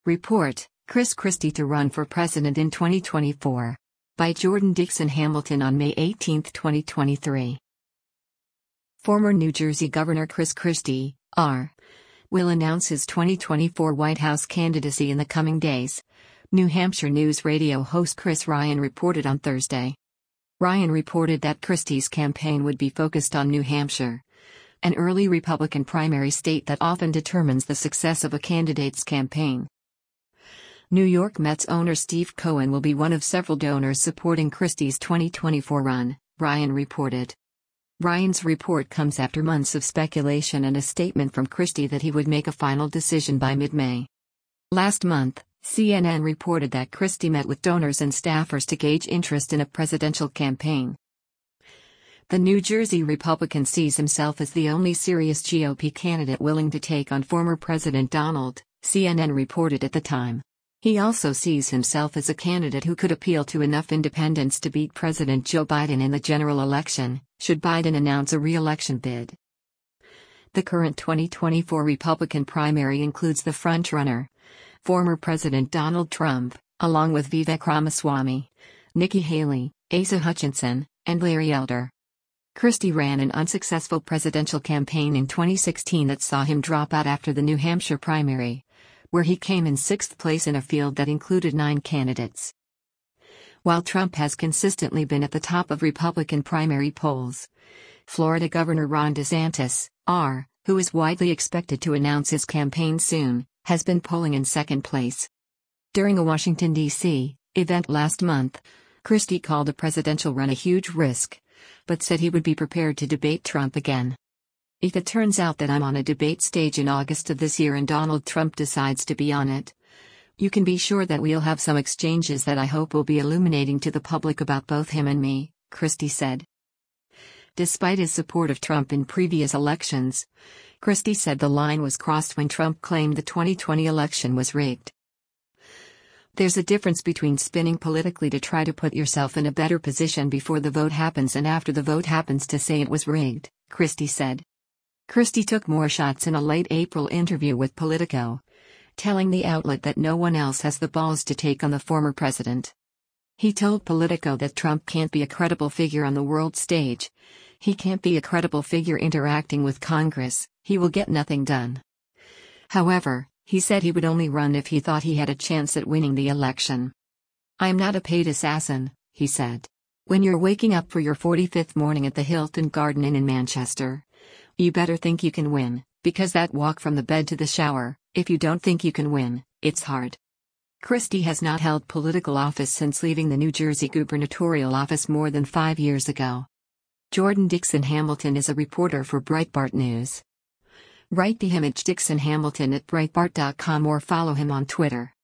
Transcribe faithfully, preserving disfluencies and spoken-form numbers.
Report, Chris Christie to run for president in twenty twenty-four. By Jordan Dixon Hamilton on May eighteenth, twenty twenty-three. Former New Jersey Governor Chris Christie, R. will announce his twenty twenty-four White House candidacy in the coming days. New Hampshire News Radio host Chris Ryan reported on Thursday. Ryan reported that Christie's campaign would be focused on New Hampshire, an early Republican primary state that often determines the success of a candidate's campaign. New York Mets owner Steve Cohen will be one of several donors supporting Christie's twenty twenty-four run, Ryan reported. Ryan's report comes after months of speculation and a statement from Christie that he would make a final decision by mid-May. Last month, C N N reported that Christie met with donors and staffers to gauge interest in a presidential campaign. The New Jersey Republican sees himself as the only serious G O P candidate willing to take on former President Donald, C N N reported at the time. He also sees himself as a candidate who could appeal to enough independents to beat President Joe Biden in the general election, should Biden announce a re-election bid. The current twenty twenty-four Republican primary includes the frontrunner, former President Donald Trump, along with Vivek Ramaswamy, Nikki Haley, Asa Hutchinson, and Larry Elder. Christie ran an unsuccessful presidential campaign in twenty sixteen that saw him drop out after the New Hampshire primary, where he came in sixth place in a field that included nine candidates. While Trump has consistently been at the top of Republican primary polls, Florida Governor Ron DeSantis, R., who is widely expected to announce his campaign soon, has been polling in second place. During a Washington, D C event last month, Christie called a presidential run a huge risk, but said he would be prepared to debate Trump again. If it turns out that I'm on a debate stage in August of this year and Donald Trump decides to be on it, you can be sure that we'll have some exchanges that I hope will be illuminating to the public about both him and me, Christie said. Despite his support of Trump in previous elections, Christie said the line was crossed when Trump claimed the twenty twenty election was rigged. There's a difference between spinning politically to try to put yourself in a better position before the vote happens and after the vote happens to say it was rigged, Christie said. Christie took more shots in a late April interview with Politico, telling the outlet that no one else has the balls to take on the former president. He told Politico that Trump can't be a credible figure on the world stage. He can't be a credible figure interacting with Congress, he will get nothing done. However, he said he would only run if he thought he had a chance at winning the election. I'm not a paid assassin, he said. When you're waking up for your forty-fifth morning at the Hilton Garden Inn in Manchester, you better think you can win, because that walk from the bed to the shower, if you don't think you can win, it's hard. Christie has not held political office since leaving the New Jersey gubernatorial office more than five years ago. Jordan Dixon Hamilton is a reporter for Breitbart News. Write the image Dixon Hamilton at Breitbart dot com or follow him on Twitter.